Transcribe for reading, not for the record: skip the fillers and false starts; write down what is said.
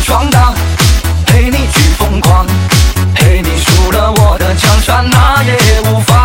闯荡，陪你去疯狂，陪你输了我的江山，那也无妨。